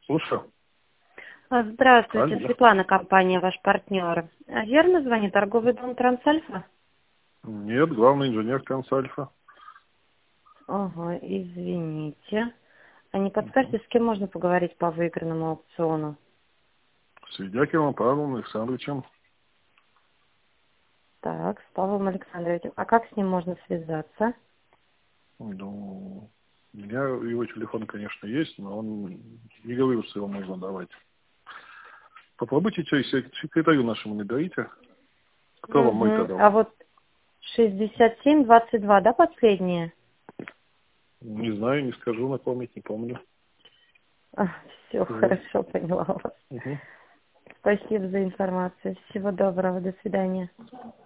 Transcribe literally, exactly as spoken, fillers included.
Слушаю. Здравствуйте, Алло. Светлана, компания «Ваш партнер». А Верно звонит торговый дом «Трансальфа»? Нет, главный инженер Трансальфа. Ага, извините. А не подскажете, с кем можно поговорить по выигранному аукциону? С Ведякиным Павлом Александровичем. Так, с Павлом Александровичем. А как с ним можно связаться? Ну, у меня его телефон, конечно, есть, но он не говорил, что его можно давать. Попробуйте через секретарю нашему наберите. Кто вам мой-то Угу. дал? А вот шестьдесят семь двадцать два, да, последнее? Не знаю, не скажу, напомнить, не помню. Все, Угу. хорошо, поняла вас. Угу. Спасибо за информацию. Всего доброго, до свидания.